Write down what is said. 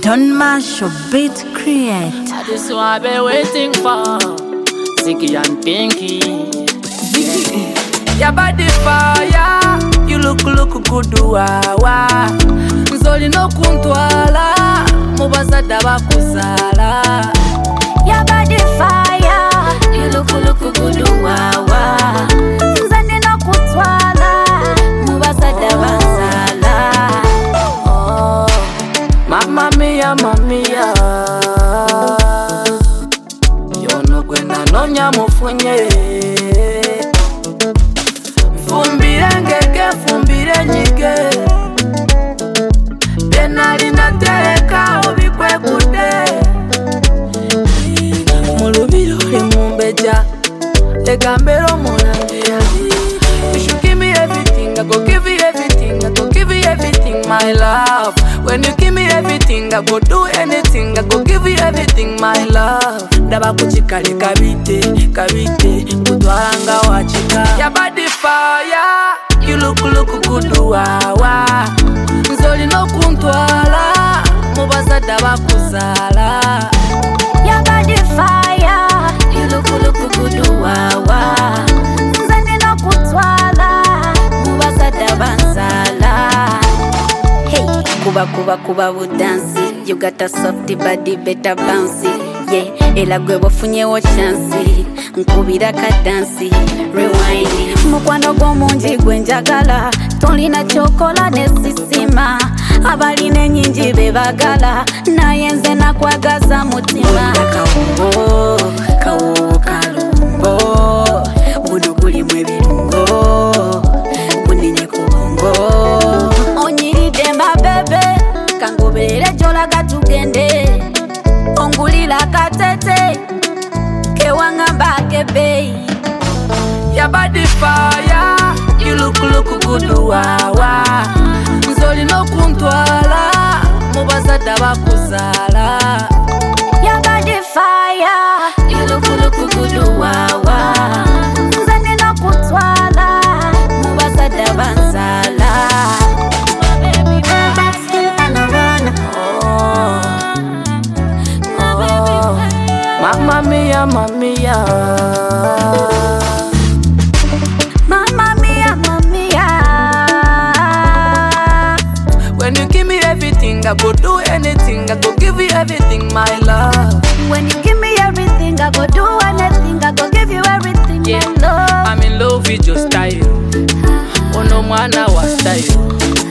Don't mash your beat create. This what I've been waiting for. Ziggy and Pinky. Ziggy. Your body fire. You look good wawa. Nzoli no kuntwala. Mubazada bakuzala. Your body fire. You look good wawa. Nzoli no kuntwala. Mubazada bakuzala. Oh, Mamma mia, mamia. Yono gwena nonya mufunye. Fumbire ngeke, fumbire nyige. Benali na tereka obikwe kude. Mulubiro li mumbeja. Legambero munambia. You should give me everything, I go give you everything, I go give you everything, my love. When you give me everything, I go do anything, I go give you everything, my love. Daba kuchikale kabite, kabite, kutwalanga wachika. Your body fire, you look good wawa. Nzoli no kuntwala, mubaza daba kuzala. Your body fire, you look good wawa. Nzoli no kuntwala, mubaza daba kuzala. Hey, kuba budansi. You got a softy body, better bouncy. Yeah, ela gwe wafunye wo chance. Nkubira ka dansi, rewind. Mukwano gomunji gwenjagala. Tolina chokola nesisima. Abaline nyinji bebagala. Nayenze nakwagaza mutima. Kawungo, kawo kalungo. Buduguli mwebirungo. Buninye kubongo. Onyiride mabebe. Kangobere jola gatugende. Ongulila katete. Kewangamba kebe. Your body fire, you look good wawa. Nzoli no kuntwala, mubaza daba kuzala. Your body fire, you look good wawa. Nzoli no kuntwala, mubaza daba kuzala. Mamma mia, mamia. Mamma mia, mamia. When you give me everything, I go do anything, I go give you everything, my love. When you give me everything, I go do anything, I go give you everything, Yeah, my love. I'm in love with your style. Oh no, mwana wa style.